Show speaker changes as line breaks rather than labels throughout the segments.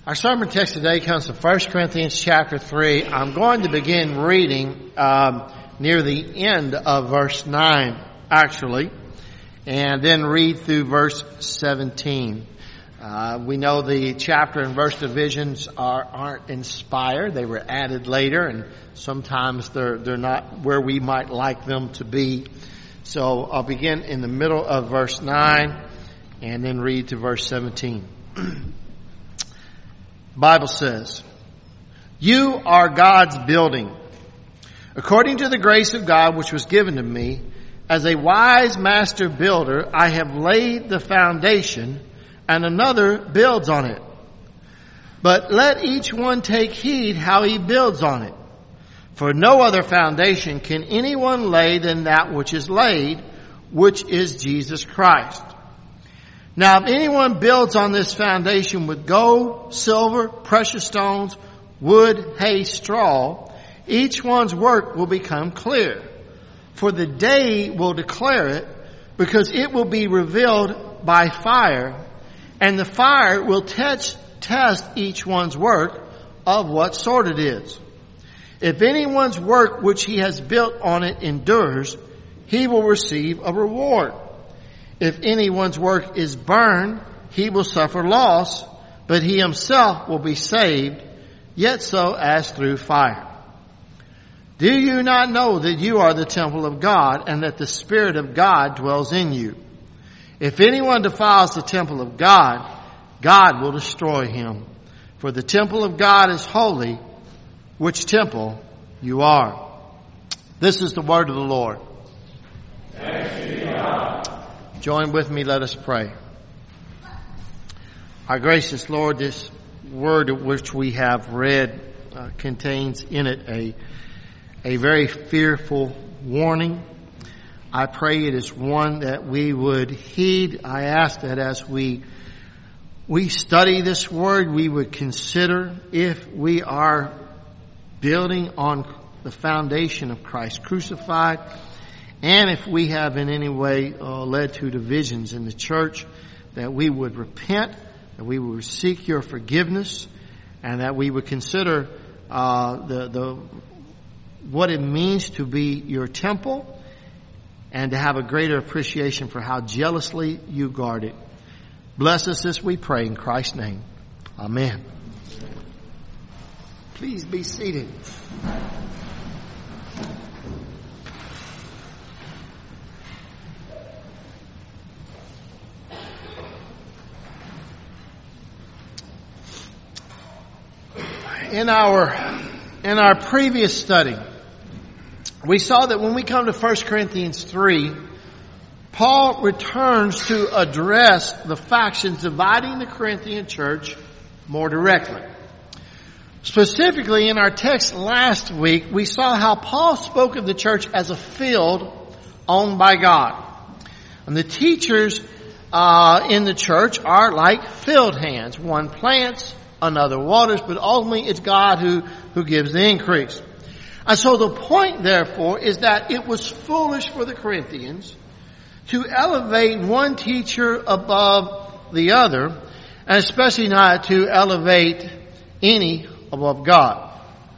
Our sermon text today comes from 1 Corinthians chapter 3. I'm going to begin reading near the end of verse 9, actually, and then read through verse 17. We know the chapter and verse divisions aren't inspired. They were added later, and sometimes they're not where we might like them to be. So I'll begin in the middle of verse 9 and then read to verse 17. Bible says, "You are God's building. According to the grace of God which was given to me, as a wise master builder, I have laid the foundation, and another builds on it. But let each one take heed how he builds on it. For no other foundation can anyone lay than that which is laid, which is Jesus Christ. Now, if anyone builds on this foundation with gold, silver, precious stones, wood, hay, straw, each one's work will become clear. For the day will declare it, because it will be revealed by fire, and the fire will test each one's work of what sort it is. If anyone's work which he has built on it endures, he will receive a reward. If anyone's work is burned, he will suffer loss, but he himself will be saved, yet so as through fire. Do you not know that you are the temple of God, and that the Spirit of God dwells in you? If anyone defiles the temple of God, God will destroy him. For the temple of God is holy, which temple you are." This is the word of the Lord.
Thanks be to God.
Join with me, let us pray. Our gracious Lord, this word which we have read contains in it a very fearful warning. I pray it is one that we would heed. I ask that as we study this word, we would consider if we are building on the foundation of Christ crucified, and if we have in any way led to divisions in the church, that we would repent, that we would seek your forgiveness, and that we would consider what it means to be your temple, and to have a greater appreciation for how jealously you guard it. Bless us as we pray in Christ's name. Amen. Please be seated. In our previous study, we saw that when we come to 1 Corinthians 3, Paul returns to address the factions dividing the Corinthian church more directly. Specifically, in our text last week, we saw how Paul spoke of the church as a field owned by God. And the teachers in the church are like field hands. One plants, another waters, but ultimately it's God who gives the increase. And so the point, therefore, is that it was foolish for the Corinthians to elevate one teacher above the other, and especially not to elevate any above God.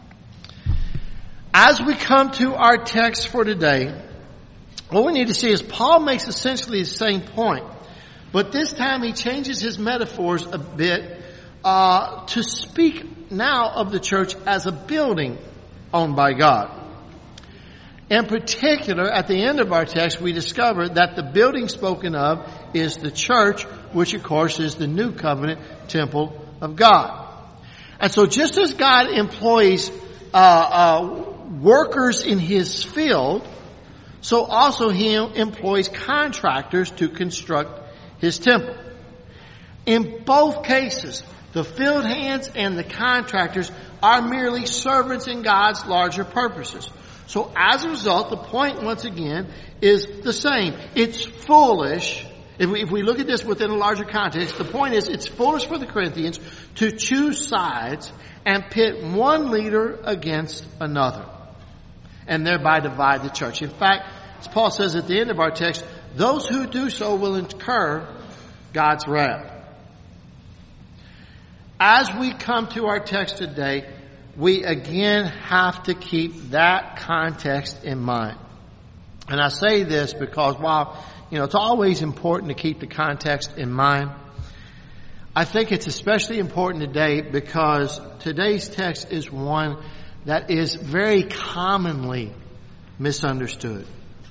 As we come to our text for today, what we need to see is Paul makes essentially the same point, but this time he changes his metaphors a bit to speak now of the church as a building owned by God. In particular, at the end of our text, we discover that the building spoken of is the church, which of course is the new covenant temple of God. And so just as God employs workers in his field, so also he employs contractors to construct his temple. In both cases, the field hands and the contractors are merely servants in God's larger purposes. So as a result, the point once again is the same. It's foolish. If we look at this within a larger context, the point is it's foolish for the Corinthians to choose sides and pit one leader against another, and thereby divide the church. In fact, as Paul says at the end of our text, those who do so will incur God's wrath. as we come to our text today, we again have to keep that context in mind. And I say this because while, it's always important to keep the context in mind, I think it's especially important today because today's text is one that is very commonly misunderstood.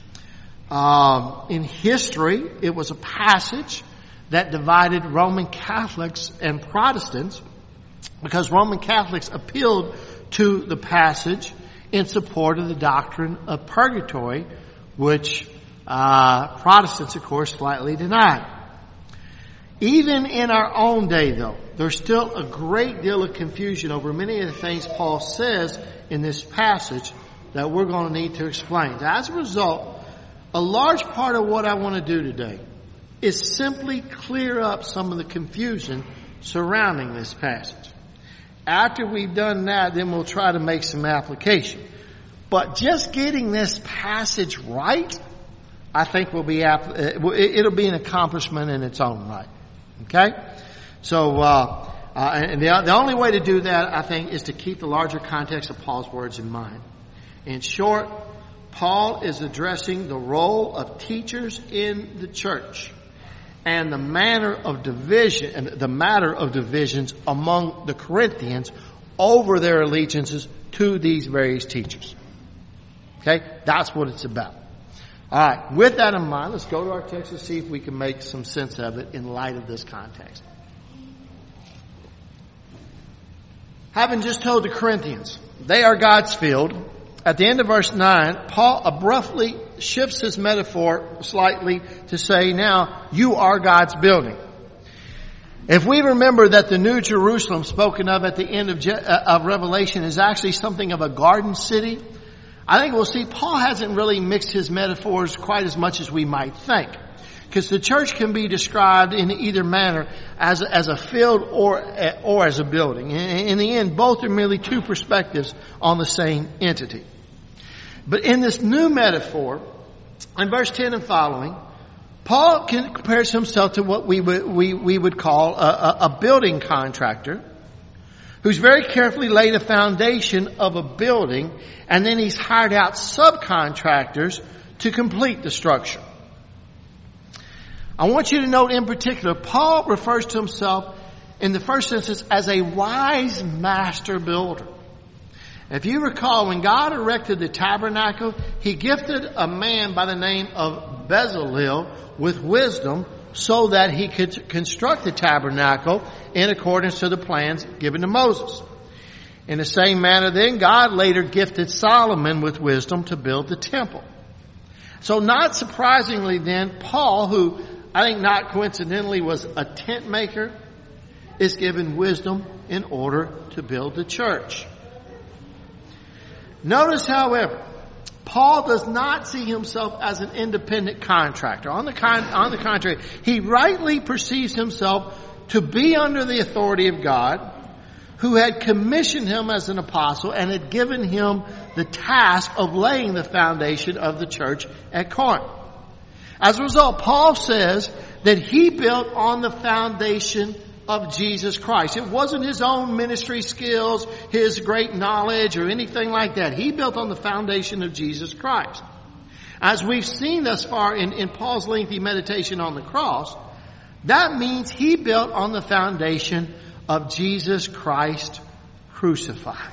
In history, it was a passage that divided Roman Catholics and Protestants because Roman Catholics appealed to the passage in support of the doctrine of purgatory, which Protestants, of course, slightly denied. Even in our own day, though, there's still a great deal of confusion over many of the things Paul says in this passage that we're going to need to explain. As a result, a large part of what I want to do today is simply clear up some of the confusion surrounding this passage. After we've done that, then we'll try to make some application. But just getting this passage right, I think it'll be an accomplishment in its own right. Okay? So, and the only way to do that, I think, is to keep the larger context of Paul's words in mind. In short, Paul is addressing the role of teachers in the church and the matter of divisions among the Corinthians over their allegiances to these various teachers. Okay? That's what it's about. All right. With that in mind, let's go to our text and see if we can make some sense of it in light of this context. Having just told the Corinthians, they are God's field, at the end of verse 9, Paul abruptly shifts his metaphor slightly to say, now, you are God's building. If we remember that the New Jerusalem spoken of at the end of Revelation is actually something of a garden city, I think we'll see Paul hasn't really mixed his metaphors quite as much as we might think. Because the church can be described in either manner as a field or as a building. In the end, both are merely two perspectives on the same entity. But in this new metaphor, in verse 10 and following, Paul compares himself to what we would call a building contractor who's very carefully laid a foundation of a building, and then he's hired out subcontractors to complete the structure. I want you to note in particular, Paul refers to himself in the first instance as a wise master builder. If you recall, when God erected the tabernacle, he gifted a man by the name of Bezalel with wisdom so that he could construct the tabernacle in accordance to the plans given to Moses. In the same manner then, God later gifted Solomon with wisdom to build the temple. So not surprisingly then, Paul, who I think not coincidentally was a tent maker, is given wisdom in order to build the church. Notice, however, Paul does not see himself as an independent contractor. On the contrary, he rightly perceives himself to be under the authority of God, who had commissioned him as an apostle and had given him the task of laying the foundation of the church at Corinth. As a result, Paul says that he built on the foundation of Jesus Christ. It wasn't his own ministry skills, his great knowledge, or anything like that. He built on the foundation of Jesus Christ. As we've seen thus far in Paul's lengthy meditation on the cross, that means he built on the foundation of Jesus Christ crucified.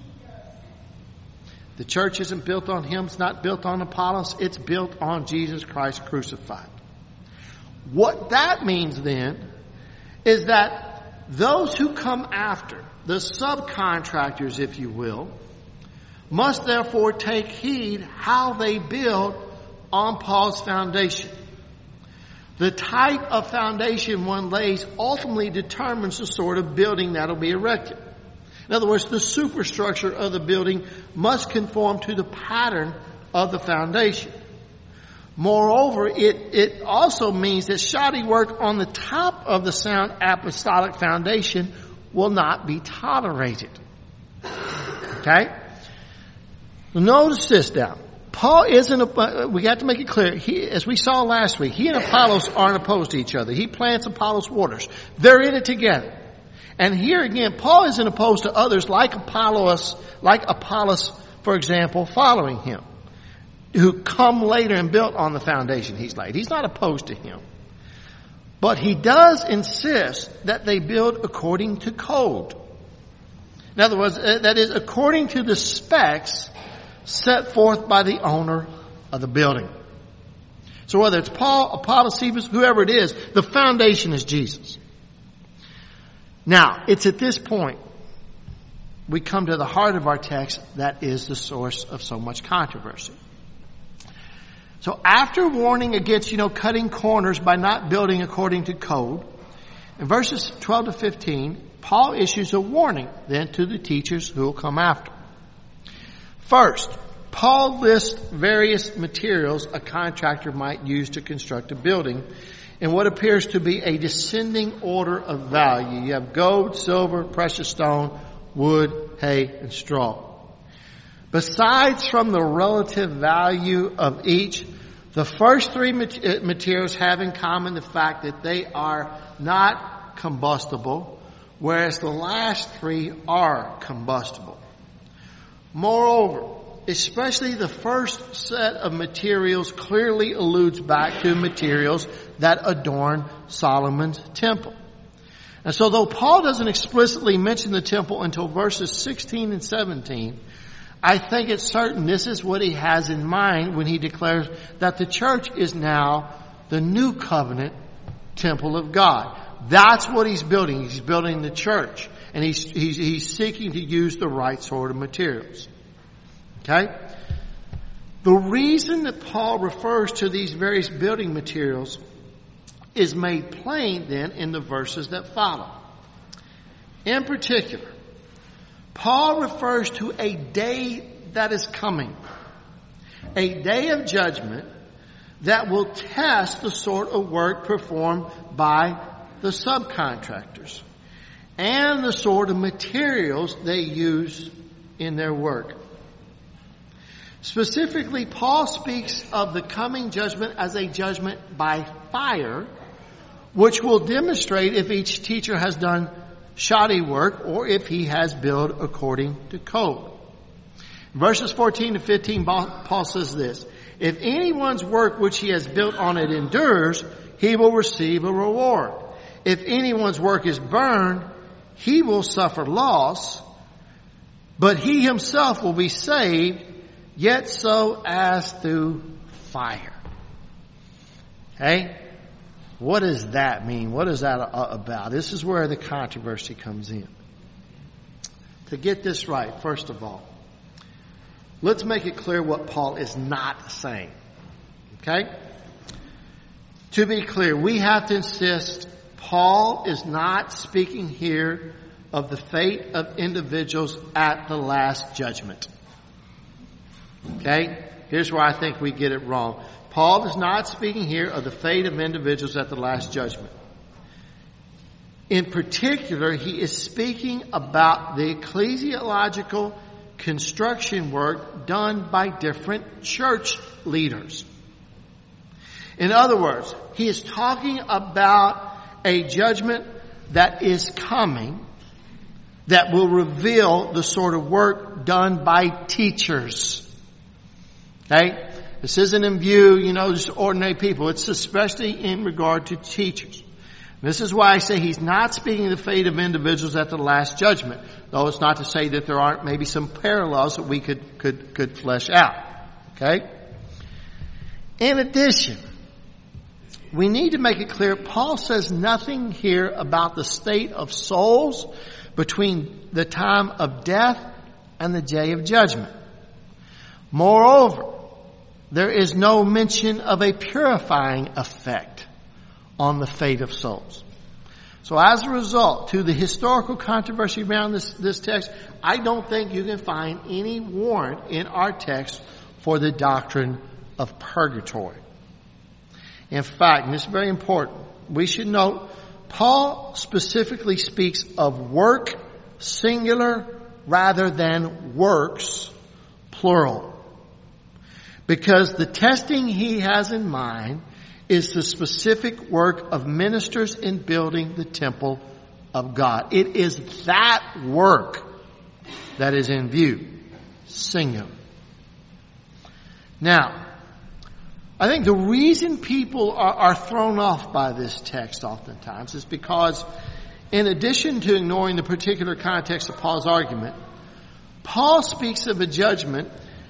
The church isn't built on him. It's not built on Apollos. It's built on Jesus Christ crucified. What that means then is that those who come after, the subcontractors, if you will, must therefore take heed how they build on Paul's foundation. The type of foundation one lays ultimately determines the sort of building that'll be erected. In other words, the superstructure of the building must conform to the pattern of the foundation. Moreover, it also means that shoddy work on the top of the sound apostolic foundation will not be tolerated. Okay? Notice this now. Paul isn't, we got to make it clear, as we saw last week, he and Apollos aren't opposed to each other. He plants, Apollos waters. They're in it together. And here again, Paul isn't opposed to others like Apollos, for example, following him, who come later and built on the foundation he's laid. He's not opposed to him. But he does insist that they build according to code. In other words, that is, according to the specs set forth by the owner of the building. So whether it's Paul, Apollos, Cephas, whoever it is, the foundation is Jesus. Now, it's at this point we come to the heart of our text that is the source of so much controversy. So after warning against, cutting corners by not building according to code, in verses 12 to 15, Paul issues a warning then to the teachers who will come after. First, Paul lists various materials a contractor might use to construct a building in what appears to be a descending order of value. You have gold, silver, precious stone, wood, hay, and straw. Besides from the relative value of each, the first three materials have in common the fact that they are not combustible, whereas the last three are combustible. Moreover, especially the first set of materials clearly alludes back to materials that adorn Solomon's temple. And so though Paul doesn't explicitly mention the temple until verses 16 and 17, I think it's certain this is what he has in mind when he declares that the church is now the new covenant temple of God. That's what he's building. He's building the church. And he's seeking to use the right sort of materials. Okay? The reason that Paul refers to these various building materials is made plain then in the verses that follow. In particular, Paul refers to a day that is coming. A day of judgment that will test the sort of work performed by the subcontractors and the sort of materials they use in their work. Specifically, Paul speaks of the coming judgment as a judgment by fire, which will demonstrate if each teacher has done shoddy work or if he has built according to code. Verses 14 to 15, Paul says this: if anyone's work which he has built on it endures, he will receive a reward. If anyone's work is burned, he will suffer loss, but he himself will be saved, yet so as through fire. Okay? What does that mean? What is that about? This is where the controversy comes in. To get this right, first of all, let's make it clear what Paul is not saying. Okay? To be clear, we have to insist Paul is not speaking here of the fate of individuals at the last judgment. Okay? Here's where I think we get it wrong. Paul is not speaking here of the fate of individuals at the last judgment. In particular, he is speaking about the ecclesiological construction work done by different church leaders. In other words, he is talking about a judgment that is coming that will reveal the sort of work done by teachers. Okay? This isn't in view, just ordinary people. It's especially in regard to teachers. This is why I say he's not speaking of the fate of individuals at the last judgment. Though it's not to say that there aren't maybe some parallels that we could flesh out. Okay? In addition, we need to make it clear, Paul says nothing here about the state of souls between the time of death and the day of judgment. Moreover, there is no mention of a purifying effect on the fate of souls. So as a result, to the historical controversy around this text, I don't think you can find any warrant in our text for the doctrine of purgatory. In fact, and this is very important, we should note, Paul specifically speaks of work, singular, rather than works, plural. Because the testing he has in mind is the specific work of ministers in building the temple of God. It is that work that is in view. Singular. Now, I think the reason people are thrown off by this text oftentimes is because in addition to ignoring the particular context of Paul's argument, Paul speaks of a judgment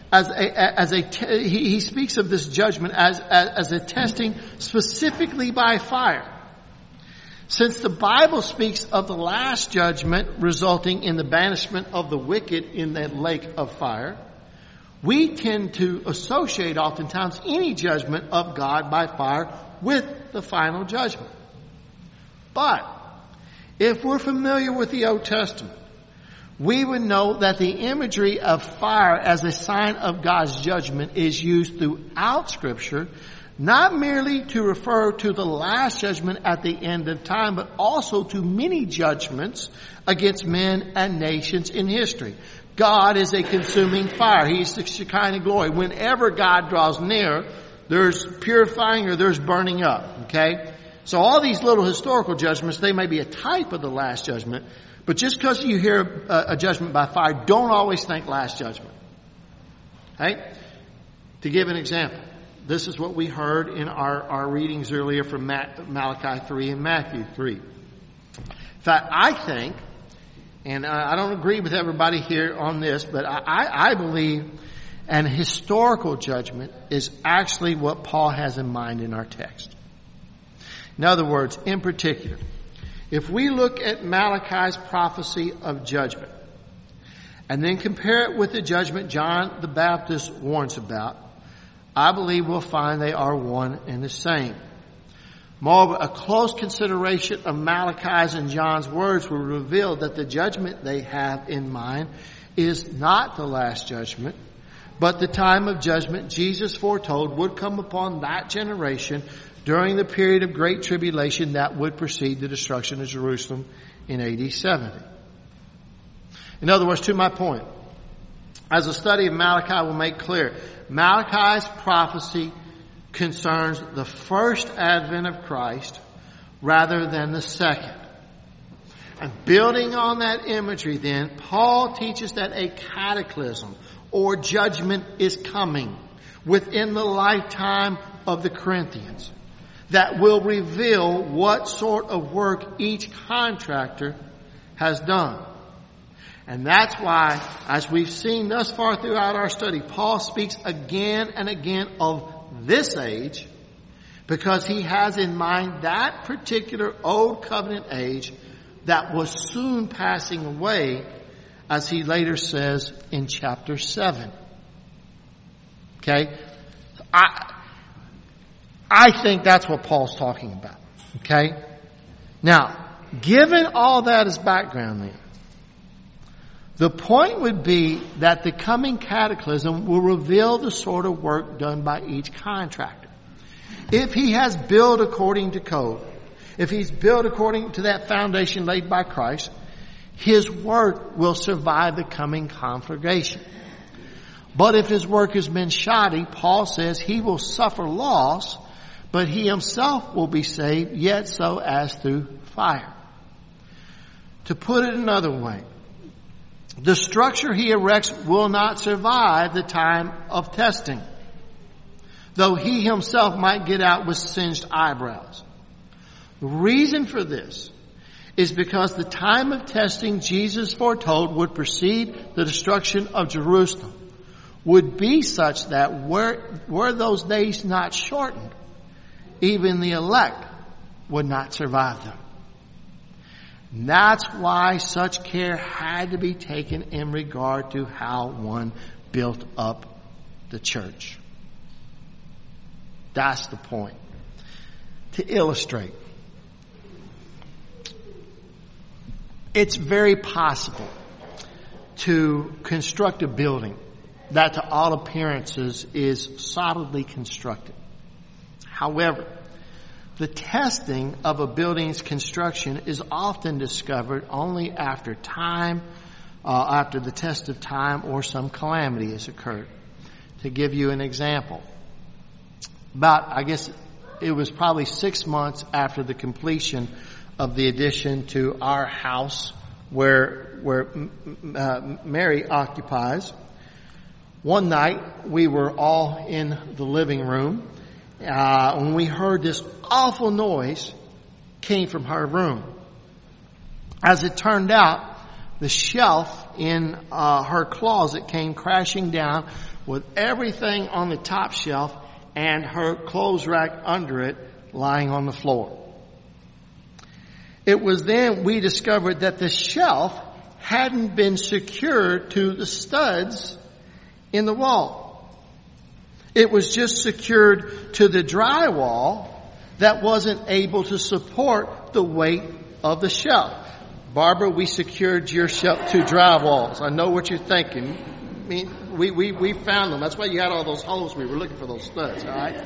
he speaks of this judgment as a testing specifically by fire. Since the Bible speaks of the last judgment resulting in the banishment of the wicked in that lake of fire, we tend to associate oftentimes any judgment of God by fire with the final judgment. But if we're familiar with the Old Testament, we would know that the imagery of fire as a sign of God's judgment is used throughout Scripture, not merely to refer to the last judgment at the end of time, but also to many judgments against men and nations in history. God is a consuming fire. He is the Shekinah glory. Whenever God draws near, there's purifying or there's burning up. Okay? So all these little historical judgments, they may be a type of the last judgment, but just because you hear a judgment by fire, don't always think last judgment. Okay? To give an example, this is what we heard in our readings earlier from Malachi 3 and Matthew 3. In fact, I think, and I don't agree with everybody here on this, but I believe an historical judgment is actually what Paul has in mind in our text. In other words, in particular, if we look at Malachi's prophecy of judgment and then compare it with the judgment John the Baptist warns about, I believe we'll find they are one and the same. Moreover, a close consideration of Malachi's and John's words will reveal that the judgment they have in mind is not the last judgment, but the time of judgment Jesus foretold would come upon that generation during the period of great tribulation that would precede the destruction of Jerusalem in AD 70. In other words, to my point, as a study of Malachi will make clear, Malachi's prophecy concerns the first advent of Christ rather than the second. And building on that imagery then, Paul teaches that a cataclysm or judgment is coming within the lifetime of the Corinthians that will reveal what sort of work each contractor has done. And that's why, as we've seen thus far throughout our study, Paul speaks again and again of this age because he has in mind that particular old covenant age that was soon passing away, as he later says in chapter 7. Okay? I think that's what Paul's talking about. Okay? Now, given all that as background then, the point would be that the coming cataclysm will reveal the sort of work done by each contractor. If he has built according to code, if he's built according to that foundation laid by Christ, his work will survive the coming conflagration. But if his work has been shoddy, Paul says he will suffer loss, but he himself will be saved, yet so as through fire. To put it another way, the structure he erects will not survive the time of testing, though he himself might get out with singed eyebrows. The reason for this is because the time of testing Jesus foretold would precede the destruction of Jerusalem would be such that were those days not shortened, even the elect would not survive them. And that's why such care had to be taken in regard to how one built up the church. That's the point. To illustrate, it's very possible to construct a building that to all appearances is solidly constructed. However, the testing of a building's construction is often discovered only after time, after the test of time or some calamity has occurred. To give you an example, it was probably 6 months after the completion of the addition to our house where Mary occupies. One night we were all in the living room when we heard this awful noise came from her room. As it turned out, the shelf in her closet came crashing down with everything on the top shelf and her clothes rack under it lying on the floor. It was then we discovered that the shelf hadn't been secured to the studs in the wall. It was just secured to the drywall that wasn't able to support the weight of the shelf. Barbara, we secured your shelf to drywalls. I know what you're thinking. I mean, we found them. That's why you had all those holes. We were looking for those studs, all right?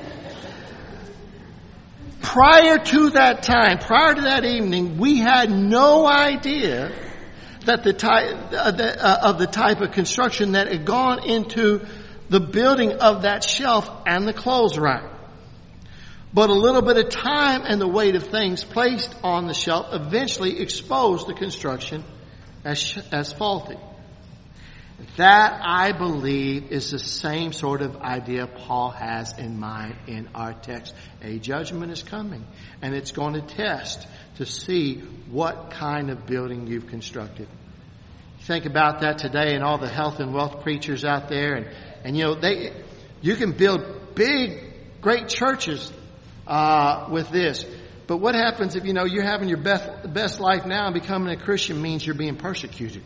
Prior to that time, prior to that evening, we had no idea that the type of construction that had gone into the building of that shelf and the clothes rack. But a little bit of time and the weight of things placed on the shelf eventually exposed the construction as faulty. That, I believe, is the same sort of idea Paul has in mind in our text. A judgment is coming, and it's going to test to see what kind of building you've constructed. Think about that today and all the health and wealth preachers out there, and you know, you can build big, great churches with this. But what happens if, you know, you're having your best life now and becoming a Christian means you're being persecuted?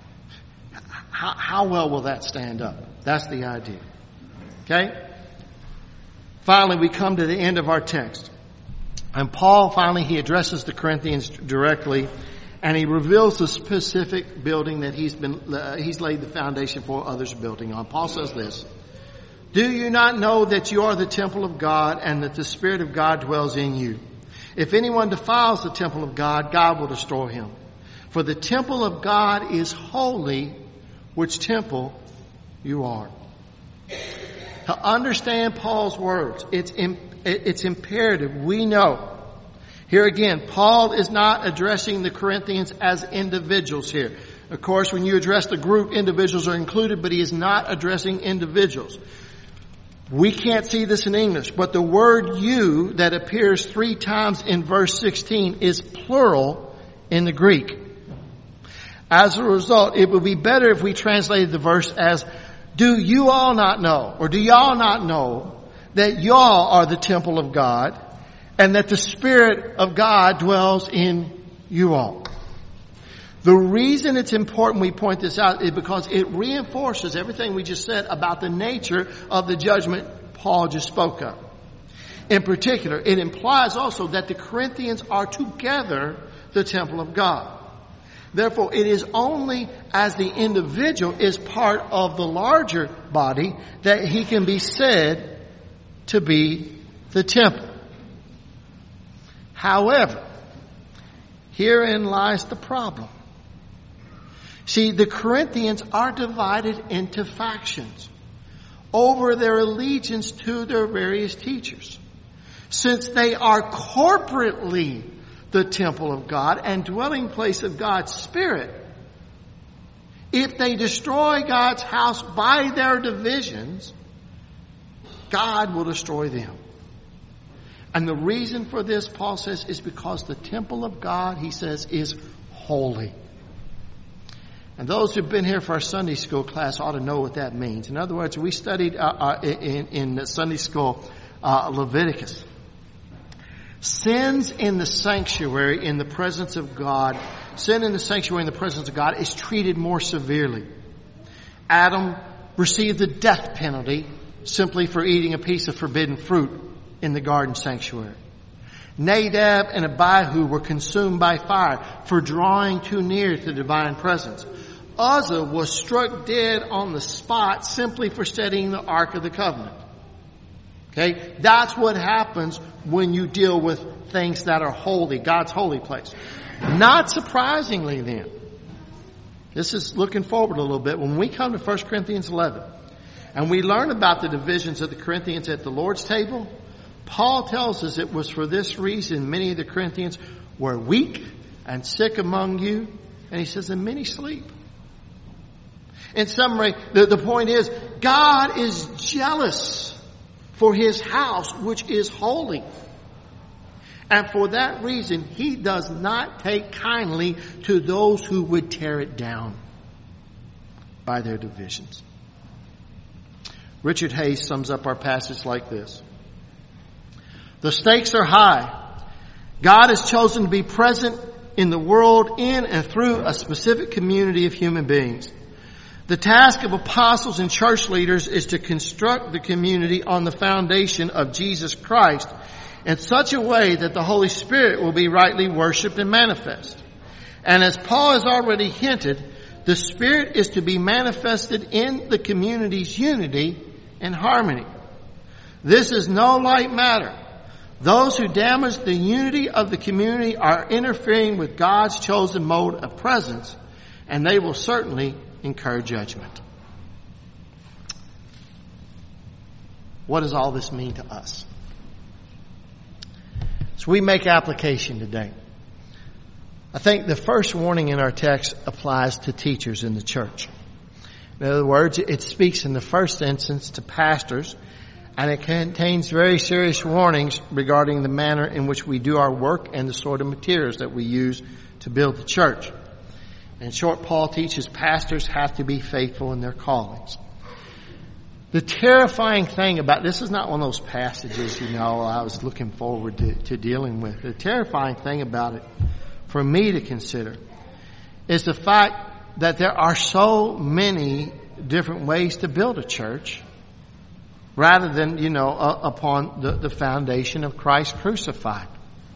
How well will that stand up? That's the idea. Okay? Finally, we come to the end of our text. And Paul, finally, he addresses the Corinthians directly, and he reveals the specific building that he's laid the foundation for others building on. Paul says this: "Do you not know that you are the temple of God and that the Spirit of God dwells in you? If anyone defiles the temple of God, God will destroy him. For the temple of God is holy, which temple you are." To understand Paul's words, it's imperative we know. Here again, Paul is not addressing the Corinthians as individuals here. Of course, when you address the group, individuals are included, but he is not addressing individuals. We can't see this in English, but the word "you" that appears 3 times in verse 16 is plural in the Greek. As a result, it would be better if we translated the verse as, "Do you all not know, or do y'all not know that y'all are the temple of God and that the Spirit of God dwells in you all?" The reason it's important we point this out is because it reinforces everything we just said about the nature of the judgment Paul just spoke of. In particular, it implies also that the Corinthians are together the temple of God. Therefore, it is only as the individual is part of the larger body that he can be said to be the temple. However, herein lies the problem. See, the Corinthians are divided into factions over their allegiance to their various teachers. Since they are corporately the temple of God and dwelling place of God's Spirit, if they destroy God's house by their divisions, God will destroy them. And the reason for this, Paul says, is because the temple of God, he says, is holy. And those who've been here for our Sunday school class ought to know what that means. In other words, we studied in Sunday school Leviticus. Sins in the sanctuary in the presence of God, sin in the sanctuary in the presence of God is treated more severely. Adam received the death penalty simply for eating a piece of forbidden fruit in the garden sanctuary. Nadab and Abihu were consumed by fire for drawing too near to the divine presence. Uzzah was struck dead on the spot simply for studying the Ark of the Covenant. Okay, that's what happens when you deal with things that are holy, God's holy place. Not surprisingly then, this is looking forward a little bit, when we come to 1 Corinthians 11 and we learn about the divisions of the Corinthians at the Lord's table, Paul tells us it was for this reason many of the Corinthians were weak and sick among you. And he says, and many sleep. In summary, the point is, God is jealous for his house, which is holy. And for that reason, he does not take kindly to those who would tear it down by their divisions. Richard Hayes sums up our passage like this. The stakes are high. God has chosen to be present in the world in and through a specific community of human beings. The task of apostles and church leaders is to construct the community on the foundation of Jesus Christ in such a way that the Holy Spirit will be rightly worshiped and manifest. And as Paul has already hinted, the Spirit is to be manifested in the community's unity and harmony. This is no light matter. Those who damage the unity of the community are interfering with God's chosen mode of presence, and they will certainly incur judgment. What does all this mean to us? So we make application today. I think the first warning in our text applies to teachers in the church. In other words, it speaks in the first instance to pastors, and it contains very serious warnings regarding the manner in which we do our work and the sort of materials that we use to build the church. In short, Paul teaches pastors have to be faithful in their callings. The terrifying thing about this is not one of those passages, I was looking forward to dealing with. The terrifying thing about it, for me to consider, is the fact that there are so many different ways to build a church rather than, upon the foundation of Christ crucified.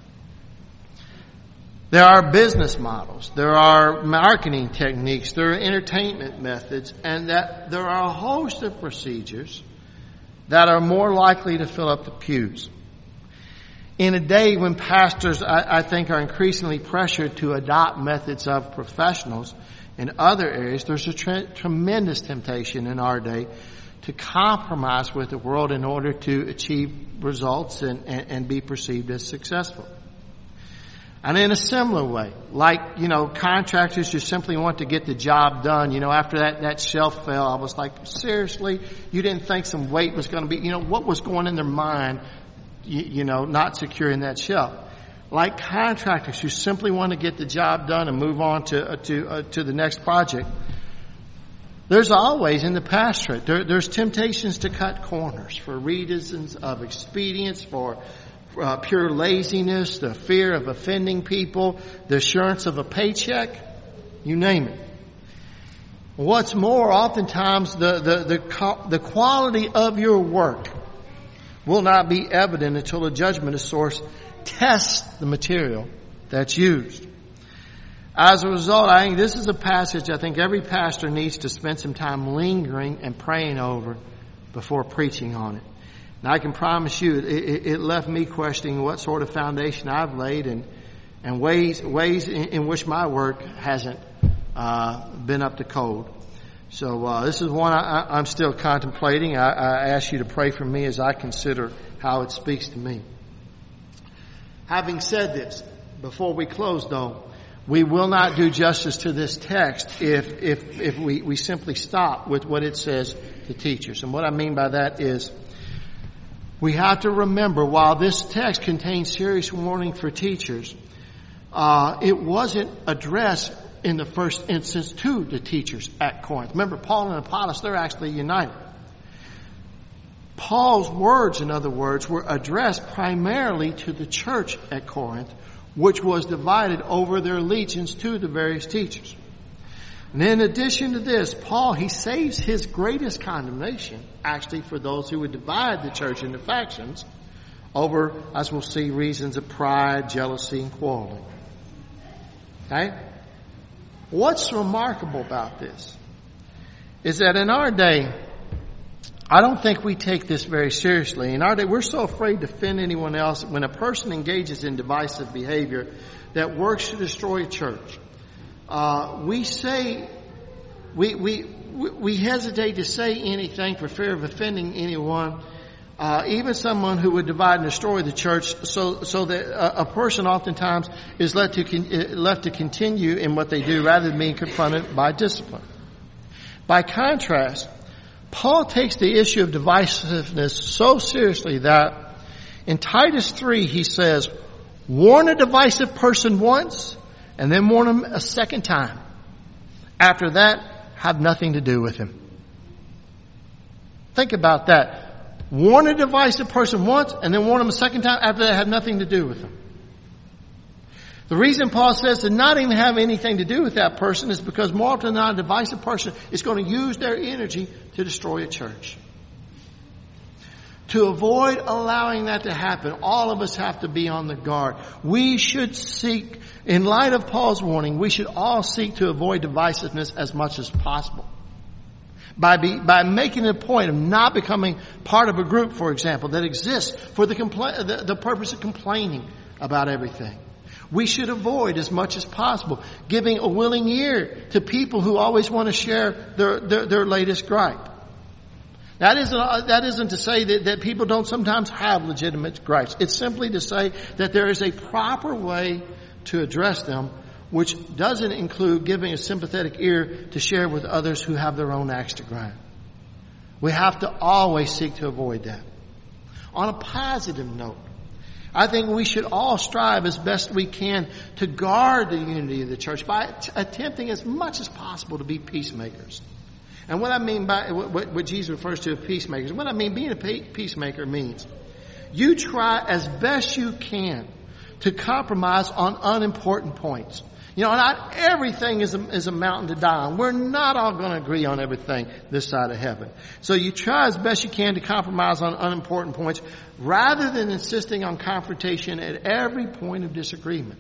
There are business models, there are marketing techniques, there are entertainment methods, and that there are a host of procedures that are more likely to fill up the pews. In a day when pastors, I think, are increasingly pressured to adopt methods of professionals in other areas, there's a tremendous temptation in our day to compromise with the world in order to achieve results and be perceived as successful. And in a similar way, like, contractors who simply want to get the job done, after that shelf fell, I was like, seriously? You didn't think some weight was going to be, what was going in their mind, not securing that shelf? Like contractors who simply want to get the job done and move on to the next project. There's always in the pastorate, there's temptations to cut corners for reasons of expedience, for pure laziness, the fear of offending people, the assurance of a paycheck, you name it. What's more, oftentimes the quality of your work will not be evident until a judgment of source tests the material that's used. As a result, I think this is a passage I think every pastor needs to spend some time lingering and praying over before preaching on it. And I can promise you, it left me questioning what sort of foundation I've laid and ways in which my work hasn't been up to code. So this is one I'm still contemplating. I ask you to pray for me as I consider how it speaks to me. Having said this, before we close, though, we will not do justice to this text if we simply stop with what it says to teachers. And what I mean by that is, we have to remember, while this text contains serious warning for teachers, it wasn't addressed in the first instance to the teachers at Corinth. Remember, Paul and Apollos, they're actually united. Paul's words, in other words, were addressed primarily to the church at Corinth, which was divided over their allegiance to the various teachers. And in addition to this, Paul, he saves his greatest condemnation, actually, for those who would divide the church into factions over, as we'll see, reasons of pride, jealousy, and quarreling. Okay? What's remarkable about this is that in our day, I don't think we take this very seriously. In our day, we're so afraid to offend anyone else. When a person engages in divisive behavior that works to destroy a church, we hesitate to say anything for fear of offending anyone, even someone who would divide and destroy the church, so that a person oftentimes is left to continue in what they do rather than being confronted by discipline. By contrast, Paul takes the issue of divisiveness so seriously that in Titus 3 he says, warn a divisive person once and then warn him a second time. After that, have nothing to do with him. Think about that. Warn a divisive person once and then warn him a second time. After that, have nothing to do with him. The reason Paul says to not even have anything to do with that person is because more often than not, a divisive person is going to use their energy to destroy a church. To avoid allowing that to happen, all of us have to be on the guard. We should seek, in light of Paul's warning, we should all seek to avoid divisiveness as much as possible. By making a point of not becoming part of a group, for example, that exists for the purpose of complaining about everything. We should avoid as much as possible giving a willing ear to people who always want to share their latest gripe. That isn't to say that people don't sometimes have legitimate gripes. It's simply to say that there is a proper way to address them, which doesn't include giving a sympathetic ear to share with others who have their own axe to grind. We have to always seek to avoid that. On a positive note, I think we should all strive as best we can to guard the unity of the church by attempting as much as possible to be peacemakers. And what I mean by what Jesus refers to as peacemakers, what I mean being a peacemaker means you try as best you can to compromise on unimportant points. You know, not everything is a mountain to die on. We're not all going to agree on everything this side of heaven. So you try as best you can to compromise on unimportant points rather than insisting on confrontation at every point of disagreement.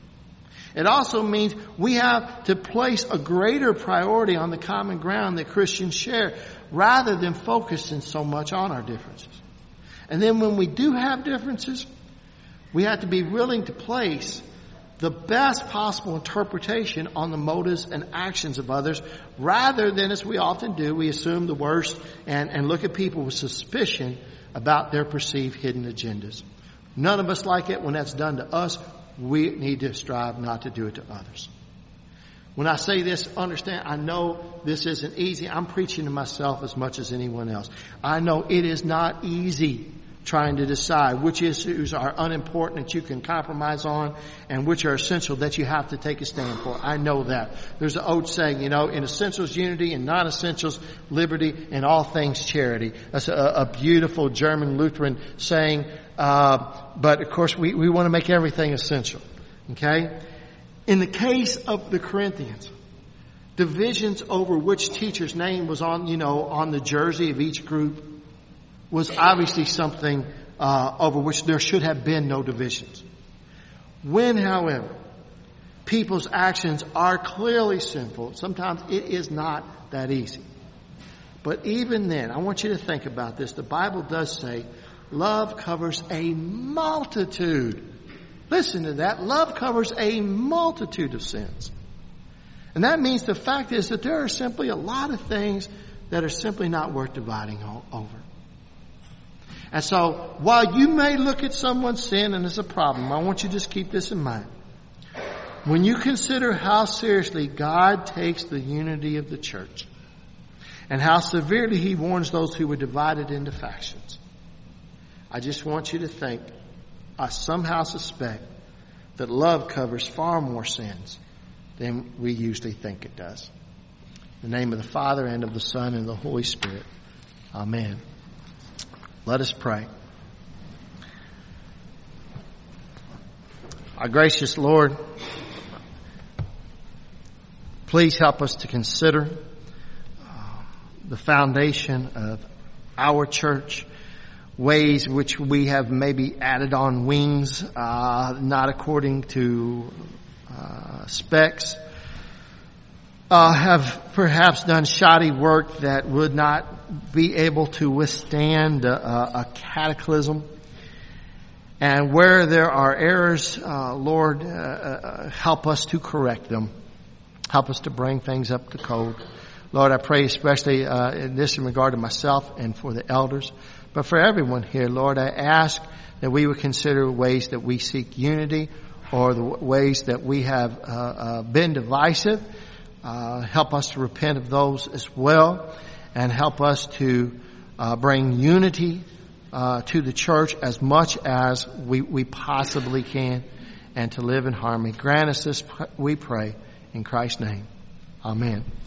It also means we have to place a greater priority on the common ground that Christians share rather than focusing so much on our differences. And then when we do have differences, we have to be willing to place the best possible interpretation on the motives and actions of others rather than, as we often do, we assume the worst and look at people with suspicion about their perceived hidden agendas. None of us like it when that's done to us. We need to strive not to do it to others. When I say this, understand, I know this isn't easy. I'm preaching to myself as much as anyone else. I know it is not easy trying to decide which issues are unimportant that you can compromise on and which are essential that you have to take a stand for. I know that. There's an old saying, in essentials unity, in non-essentials liberty, in all things charity. That's a beautiful German Lutheran saying, but of course we want to make everything essential. Okay? In the case of the Corinthians, divisions over which teacher's name was on the jersey of each group was obviously something over which there should have been no divisions. When, however, people's actions are clearly sinful, sometimes it is not that easy. But even then, I want you to think about this. The Bible does say love covers a multitude. Listen to that. Love covers a multitude of sins. And that means the fact is that there are simply a lot of things that are simply not worth dividing over. And so, while you may look at someone's sin and it's a problem, I want you to just keep this in mind. When you consider how seriously God takes the unity of the church and how severely He warns those who were divided into factions, I just want you to think, I somehow suspect that love covers far more sins than we usually think it does. In the name of the Father, and of the Son, and of the Holy Spirit. Amen. Let us pray. Our gracious Lord, please help us to consider the foundation of our church, ways which we have maybe added on wings, not according to specs, have perhaps done shoddy work that would not be able to withstand a cataclysm. And where there are errors, Lord, help us to correct them. Help us to bring things up to code. Lord, I pray especially in regard to myself and for the elders. But for everyone here, Lord, I ask that we would consider ways that we seek unity or the ways that we have been divisive. Help us to repent of those as well, and help us to bring unity to the church as much as we possibly can, and to live in harmony. Grant us this, we pray, in Christ's name. Amen.